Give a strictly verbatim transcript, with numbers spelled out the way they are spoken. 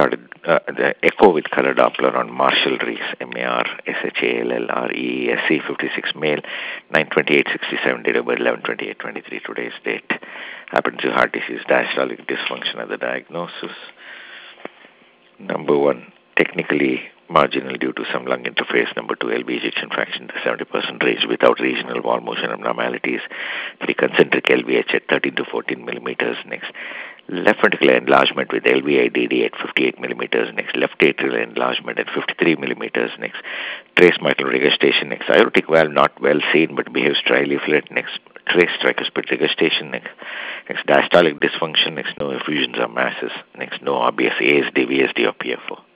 recorded uh, the echo with color Doppler on Marshall Rees, M A R S H A L L R E E S C, fifty-six, male, nine twenty-eight sixty-seven, date of birth eleven twenty-eight twenty-three, today's date. Happened to heart disease, diastolic dysfunction of the diagnosis. Number one, technically marginal due to some lung interface. Number two, L V ejection fraction to seventy percent range without regional wall motion abnormalities. Three, concentric L V H at thirteen to fourteen millimeters. Next, left ventricular enlargement with L V I D D at fifty-eight millimeters. Next, left atrial enlargement at fifty-three millimeters. Next, trace mitral regurgitation. Next, aortic valve not well seen but behaves trileaflet. Next, trace tricuspid regurgitation. Next, next diastolic dysfunction. Next, no effusions or masses. Next, no obvious A S D, V S D or P F O.